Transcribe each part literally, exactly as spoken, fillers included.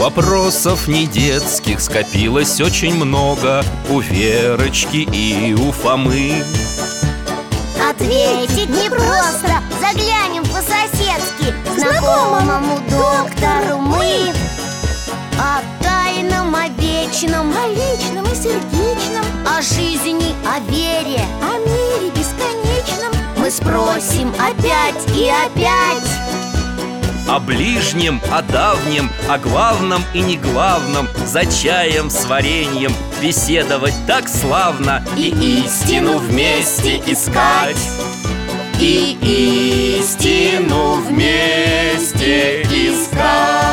Вопросов не детских скопилось очень много у Верочки и у Фомы. Ответить непросто, заглянем по-соседски знакомому доктору мы. О тайном, о вечном, о личном и сердечном, о жизни, о вере, о мире бесконечном мы спросим опять и опять. О ближнем, о давнем, о главном и неглавном, за чаем с вареньем беседовать так славно. И истину вместе искать, и истину вместе искать.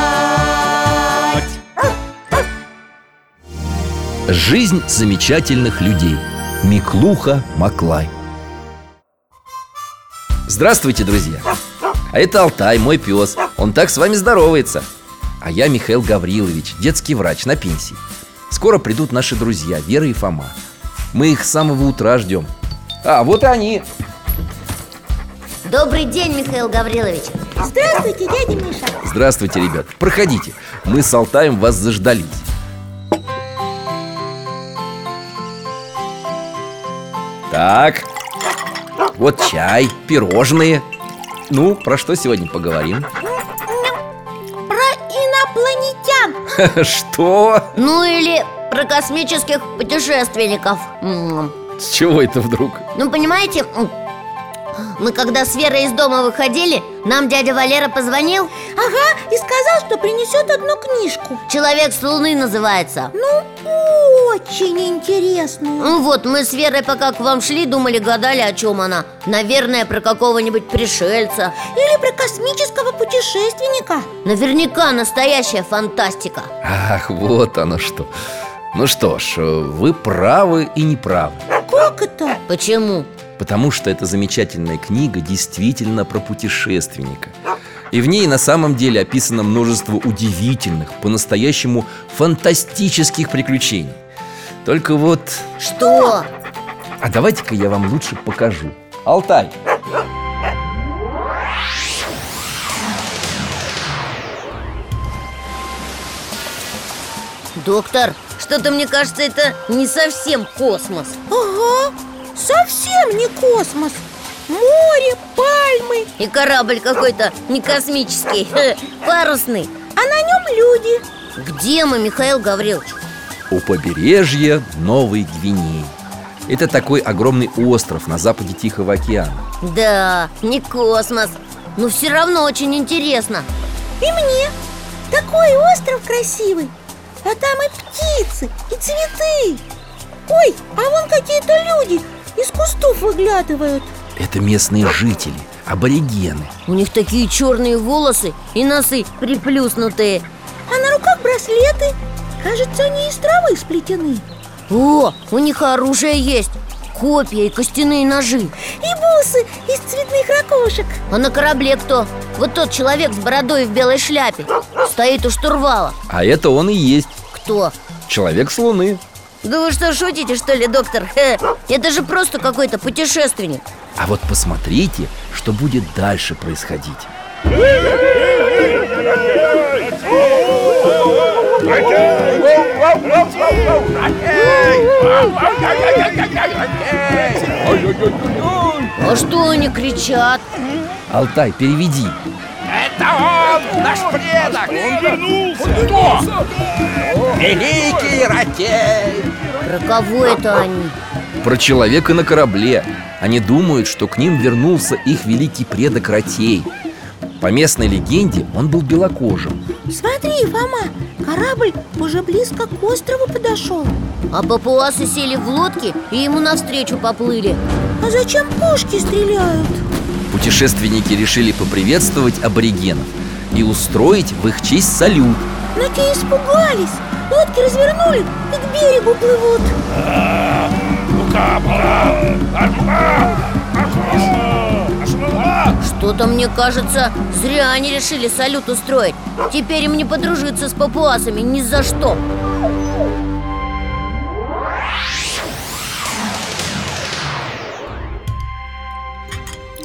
Жизнь замечательных людей. Миклуха Маклай. Здравствуйте, друзья! А это Алтай, мой пес. Он так с вами здоровается. А я Михаил Гаврилович, детский врач на пенсии. Скоро придут наши друзья Вера и Фома. Мы их с самого утра ждем. А, вот и они. Добрый день, Михаил Гаврилович. Здравствуйте, дядя Миша. Здравствуйте, ребят. Проходите. Мы с Алтаем вас заждались. Так, вот чай, пирожные. Ну, про что сегодня поговорим? Про инопланетян. Что? Ну или про космических путешественников. М. С чего это вдруг? Ну, понимаете, м, мы когда с Верой из дома выходили, нам дядя Валера позвонил. Ага, и сказал, что принесет одну книжку. «Человек с Луны» называется. Ну, очень интересную. Ну вот, мы с Верой пока к вам шли, думали, гадали, о чем она. Наверное, про какого-нибудь пришельца. Или про космического путешественника. Наверняка настоящая фантастика. Ах, вот оно что. Ну что ж, вы правы и не правы. Как это? Почему? Потому что эта замечательная книга действительно про путешественника. И в ней на самом деле описано множество удивительных, по-настоящему фантастических приключений. Только вот... Что? А давайте-ка я вам лучше покажу. Алтай! Доктор, что-то мне кажется, это не совсем космос. Ага, совсем не космос. Море, пальмы. И корабль какой-то не космический, парусный. А на нем люди. Где мы, Михаил Гаврилович? У побережья Новой Гвинеи. Это такой огромный остров на западе Тихого океана. Да, не космос, но все равно очень интересно. И мне. Такой остров красивый. А там и птицы, и цветы. Ой, а вон какие-то люди из кустов выглядывают. Это местные жители, аборигены. У них такие черные волосы и носы приплюснутые. А на руках браслеты. Кажется, они из травы сплетены. О, у них оружие есть. Копья и костяные ножи. И бусы из цветных ракушек. А на корабле кто? Вот тот человек с бородой в белой шляпе. Стоит у штурвала. А это он и есть. Кто? Человек с Луны. Да вы что, шутите, что ли, доктор? Хе, это же просто какой-то путешественник. А вот посмотрите, что будет дальше происходить. А что они кричат? Алтай, переведи. Это он, наш предок! Он вернулся! Кто? Великий Ратей! Про кого это они? Про человека на корабле. Они думают, что к ним вернулся их великий предок Ратей. По местной легенде он был белокожим. Смотри, Фома, корабль уже близко к острову подошел. А папуасы сели в лодки и ему навстречу поплыли. А зачем пушки стреляют? Путешественники решили поприветствовать аборигенов и устроить в их честь салют. Но те испугались. Лодки развернули и к берегу плывут. Что-то, мне кажется, зря они решили салют устроить. Теперь им не подружиться с папуасами ни за что.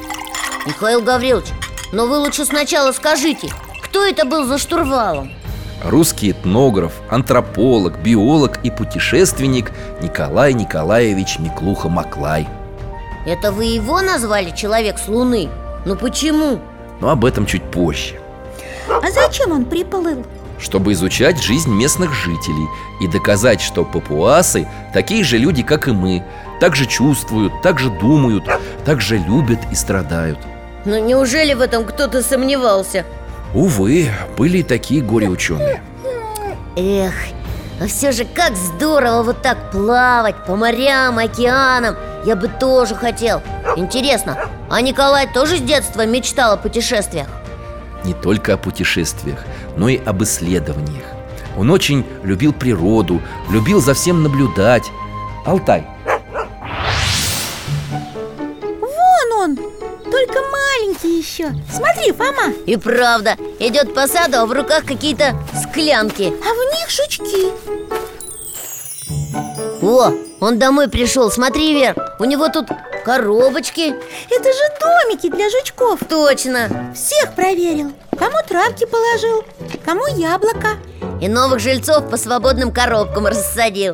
Михаил Гаврилович, но вы лучше сначала скажите, кто это был за штурвалом? Русский этнограф, антрополог, биолог и путешественник Николай Николаевич Миклуха-Маклай. Это вы его назвали «Человек с Луны»? Ну почему? Но об этом чуть позже. А зачем он приплыл? Чтобы изучать жизнь местных жителей и доказать, что папуасы такие же люди, как и мы. Так же чувствуют, так же думают, так же любят и страдают. Ну неужели в этом кто-то сомневался? Увы, были и такие горе-ученые. Эх, а все же как здорово вот так плавать по морям, океанам. Я бы тоже хотел. Интересно, а Николай тоже с детства мечтал о путешествиях? Не только о путешествиях, но и об исследованиях. Он очень любил природу, любил за всем наблюдать. Алтай. Вон он, только маленький еще. Смотри, Фома. И правда, идет по саду, а в руках какие-то склянки. А в них жучки. О, он домой пришел, смотри, Вер. У него тут коробочки. Это же домики для жучков. Точно. Всех проверил. Кому травки положил, кому яблоко. И новых жильцов по свободным коробкам рассадил.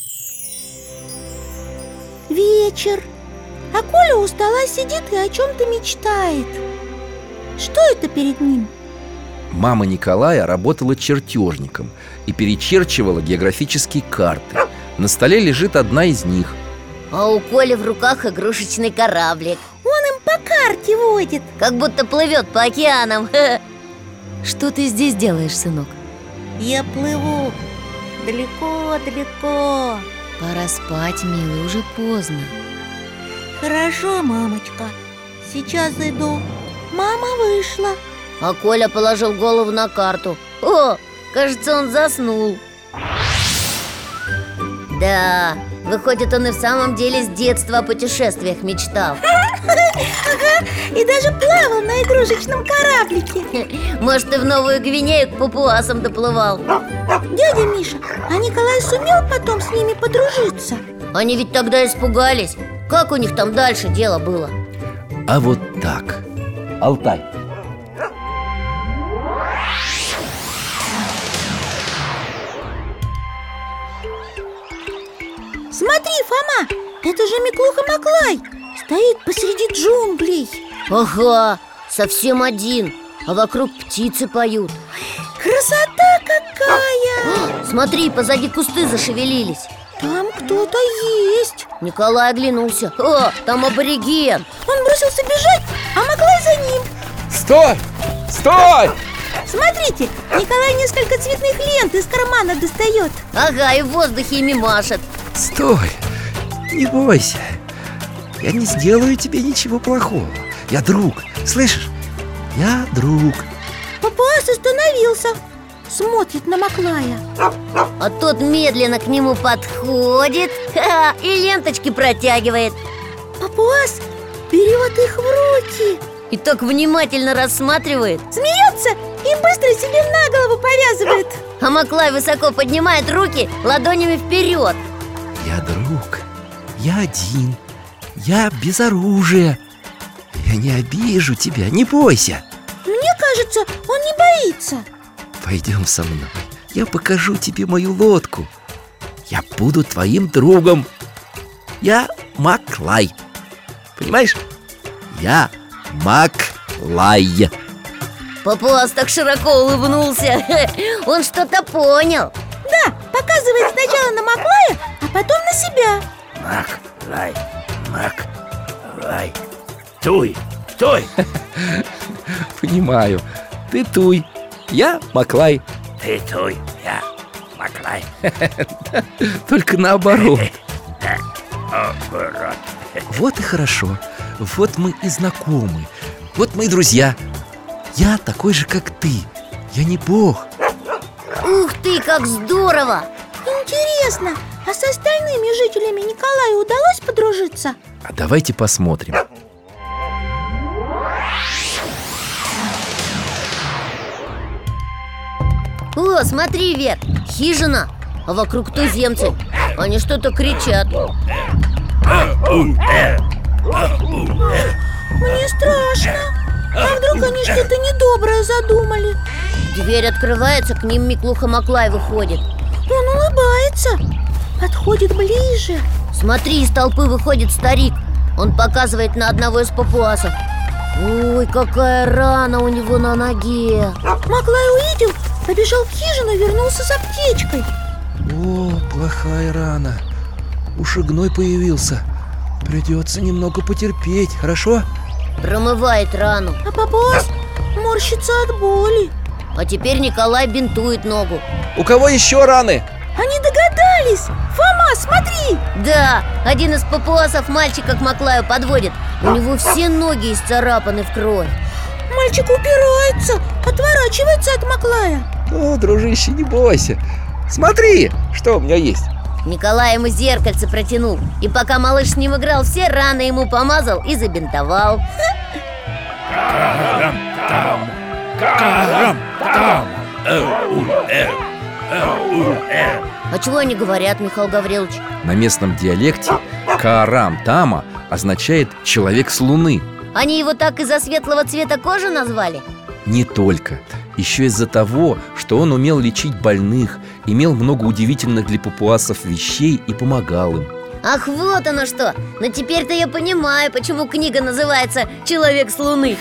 Вечер. А Коля у стола сидит и о чем-то мечтает. Что это перед ним? Мама Николая работала чертежником и перечерчивала географические карты. На столе лежит одна из них. А у Коли в руках игрушечный кораблик. Он им по карте водит. Как будто плывет по океанам. Что ты здесь делаешь, сынок? Я плыву далеко-далеко. Пора спать, милый, уже поздно. Хорошо, мамочка. Сейчас иду. Мама вышла. А Коля положил голову на карту. О, кажется, он заснул. Да, выходит, он и в самом деле с детства о путешествиях мечтал. Ага, и даже плавал на игрушечном кораблике. Может, и в Новую Гвинею к папуасам доплывал. Дядя Миша, а Николай сумел потом с ними подружиться? Они ведь тогда испугались. Как у них там дальше дело было? А вот так. Алтай. Смотри, Фома, это же Миклуха-Маклай. Стоит посреди джунглей. Ага, совсем один. А вокруг птицы поют. Красота какая! Смотри, позади кусты зашевелились. Там кто-то есть. Николай оглянулся. О, там абориген. Он бросился бежать, а Маклай за ним. Стой! Стой! Смотрите, Николай несколько цветных лент из кармана достает. Ага, и в воздухе ими машет. Стой! Не бойся. Я не сделаю тебе ничего плохого. Я друг, слышишь? Я друг. Папуас остановился, смотрит на Маклая. А тот медленно к нему подходит, ха, и ленточки протягивает. Папуас берет их в руки. И так внимательно рассматривает. Смеется и быстро себе на голову повязывает. А Маклай высоко поднимает руки ладонями вперед. Я друг. Я один. Я без оружия. Я не обижу тебя, не бойся. Мне кажется, он не боится. Пойдем со мной. Я покажу тебе мою лодку. Я буду твоим другом. Я Маклай. Понимаешь? Я Маклай. Папуас так широко улыбнулся. Он что-то понял. Да, показывает сначала на Маклая, а потом на себя. Маклай, Маклай. Туй, туй. Понимаю. Ты Туй. Я Маклай. Ты туй, я Маклай. Только наоборот. Наоборот. Вот и хорошо. Вот мы и знакомы. Вот мы и друзья. Я такой же, как ты. Я не бог. Ух ты, как здорово! Интересно, а с остальными жителями Николаю удалось подружиться? А давайте посмотрим. О, смотри, Вер, хижина, а вокруг туземцы. Они что-то кричат. Мне страшно. А вдруг они что-то недоброе задумали? Дверь открывается, к ним Миклуха-Маклай выходит. Он улыбается, подходит ближе. Смотри, из толпы выходит старик. Он показывает на одного из папуасов. Ой, какая рана у него на ноге. Маклай увидел, побежал в хижину и вернулся с аптечкой. О, плохая рана. Ушигной появился. Придется немного потерпеть, хорошо? Промывает рану. А папуас морщится от боли. А теперь Николай бинтует ногу. У кого еще раны? Они догадались. Фома, смотри. Да, один из папуасов мальчика к Маклаю подводит. У него все ноги исцарапаны в кровь. Мальчик упирается, отворачивается от Маклая. О, дружище, не бойся. Смотри, что у меня есть. Николай ему зеркальце протянул. И пока малыш с ним играл, все раны ему помазал и забинтовал. А чего они говорят, Михаил Гаврилович? На местном диалекте Каарам-Тама означает «человек с луны». Они его так из-за светлого цвета кожи назвали? Не только. Еще из-за того, что он умел лечить больных, имел много удивительных для папуасов вещей и помогал им. Ах, вот оно что! Но теперь-то я понимаю, почему книга называется «Человек с Луны».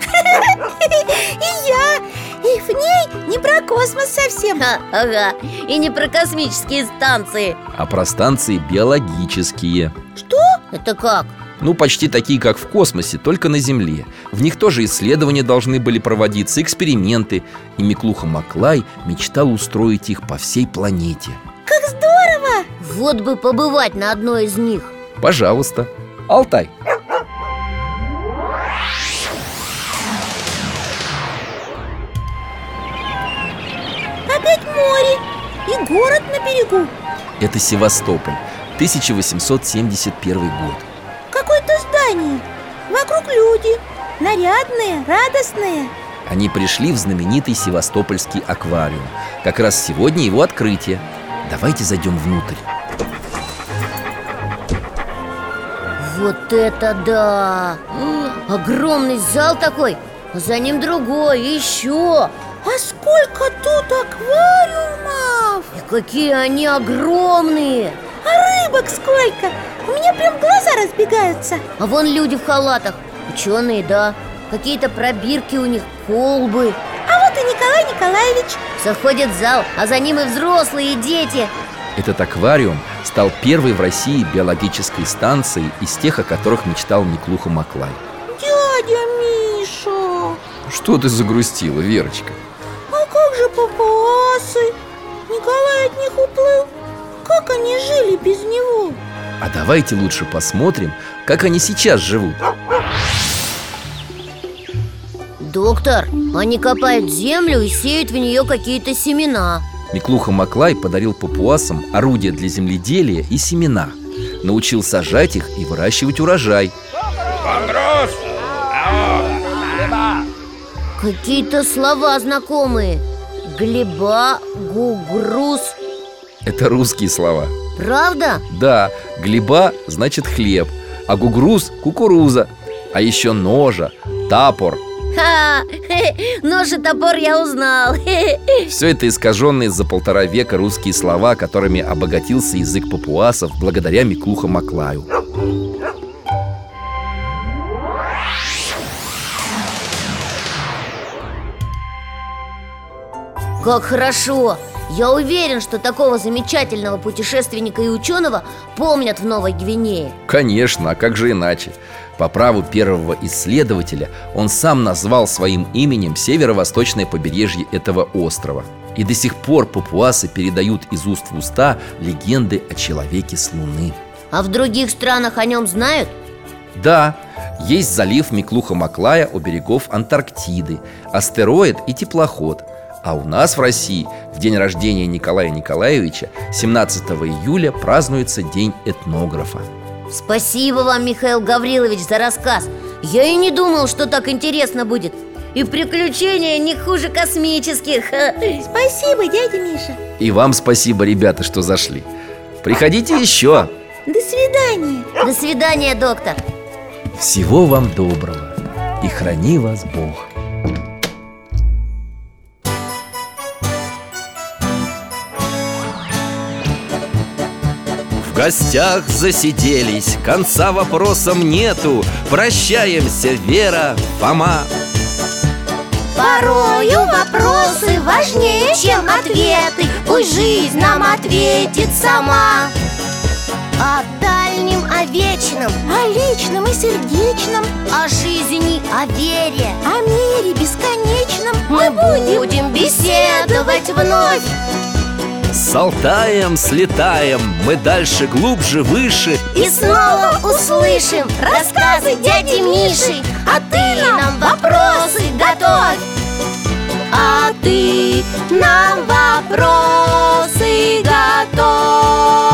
И я, и в ней не про космос совсем. Ха, ага, и не про космические станции. А про станции биологические. Что? Это как? Ну, почти такие, как в космосе, только на Земле. В них тоже исследования должны были проводиться, эксперименты. И Миклуха-Маклай мечтал устроить их по всей планете. Как здорово! Вот бы побывать на одной из них. Пожалуйста. Алтай. Опять море и город на берегу. Это Севастополь, тысяча восемьсот семьдесят первый год. Какое-то здание. Вокруг люди. Нарядные, радостные. Они пришли в знаменитый Севастопольский аквариум. Как раз сегодня его открытие. Давайте зайдем внутрь. Вот это да! Огромный зал такой, а за ним другой, и еще. А сколько тут аквариумов! И какие они огромные! А рыбок сколько! У меня прям глаза разбегаются. А вон люди в халатах, ученые, да. Какие-то пробирки у них, колбы. А вот и Николай Николаевич. Заходит в зал, а за ним и взрослые, и дети. Этот аквариум стал первой в России биологической станцией из тех, о которых мечтал Миклуха-Маклай. Дядя Миша! Что ты загрустила, Верочка? А как же папуасы? Николай от них уплыл. Как они жили без него? А давайте лучше посмотрим, как они сейчас живут. Доктор, они копают землю и сеют в нее какие-то семена. Миклуха-Маклай подарил папуасам орудия для земледелия и семена. Научил сажать их и выращивать урожай. Погроз! Какие-то слова знакомые. Глеба, гугрус. Это русские слова. Правда? Да, глеба значит хлеб, а гугрус – кукуруза. А еще ножа, тапор. Ха, нож и топор я узнал. Все это искаженные за полтора века русские слова, которыми обогатился язык папуасов благодаря Миклуха-Маклаю. Как хорошо! Я уверен, что такого замечательного путешественника и ученого помнят в Новой Гвинее. Конечно, а как же иначе? По праву первого исследователя он сам назвал своим именем северо-восточное побережье этого острова. И до сих пор папуасы передают из уст в уста легенды о человеке с Луны. А в других странах о нем знают? Да, есть залив Миклуха-Маклая у берегов Антарктиды, астероид и теплоход. А у нас в России в день рождения Николая Николаевича семнадцатого июля празднуется День этнографа. Спасибо вам, Михаил Гаврилович, за рассказ. Я и не думал, что так интересно будет. И приключения не хуже космических. Спасибо, дядя Миша. И вам спасибо, ребята, что зашли. Приходите еще. До свидания. До свидания, доктор. Всего вам доброго. и храни вас Бог. В гостях засиделись, конца вопросам нету. Прощаемся, Вера, Фома. Порою вопросы важнее, чем ответы. Пусть жизнь нам ответит сама. О дальнем, о вечном, О личном и сердечном, о жизни, о вере. о мире бесконечном Мы будем беседовать вновь. С Алтаем слетаем, мы дальше, глубже, выше. И снова услышим рассказы дяди Миши. А ты нам вопросы готовь. А ты нам вопросы готовь.